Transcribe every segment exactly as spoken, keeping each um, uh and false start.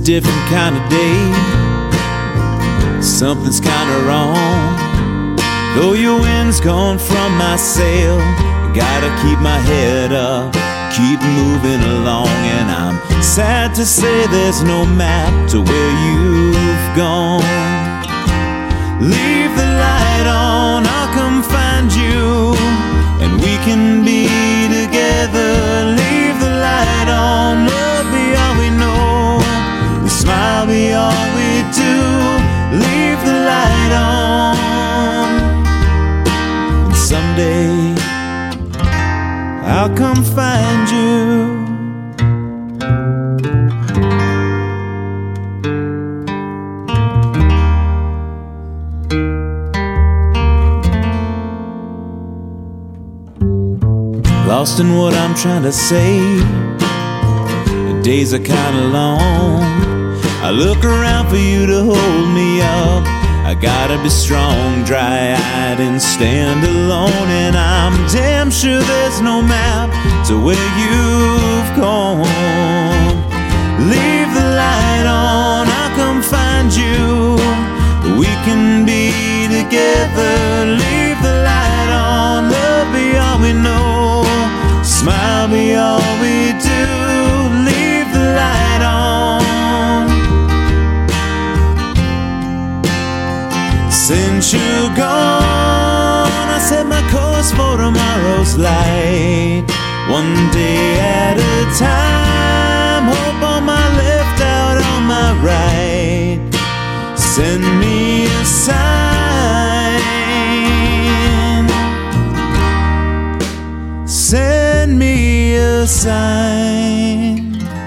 different kind of day. Something's kinda wrong. Though your wind's gone from my sail, gotta keep my head up, keep moving along. And I'm sad to say there's no map to where you've gone. Leave the light on, I'll come find you, and we can be together. Leave the light on, love be all we know, and smile be all we do. Leave the light on, and someday I'll come find you. Lost in what I'm trying to say, the days are kinda long. I look around for you to hold me up. I gotta be strong, dry-eyed and stand alone. And I'm damn sure there's no map to where you've gone. Leave the light on, I'll come find you, we can be together. Leave the light on, love be all we know, smile be all we do. Leave the light on. Since you're gone, I set my course for tomorrow's light. One day at a time, hope on my left, out on my right. Send me a sign, send me a sign.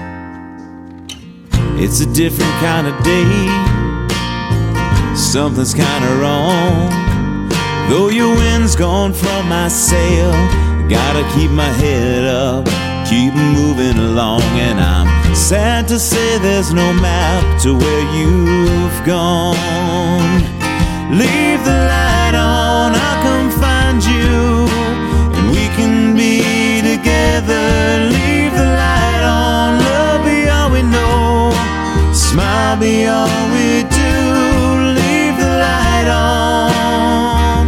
It's a different kind of day, something's kinda wrong. Though your wind's gone from my sail, gotta keep my head up, keep moving along. And I'm sad to say there's no map to where you've gone. Leave the light on, I'll come find you, and we can be together. Leave the light on, love be all we know, smile be all we do. Leave the light on,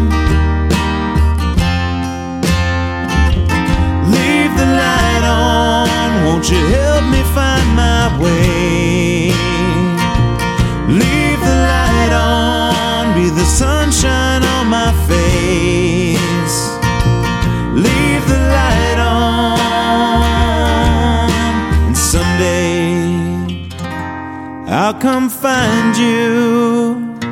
leave the light on, won't you help me find my way? Leave the light on, be the sunshine on my face. Leave the light on, and someday I'll come find you.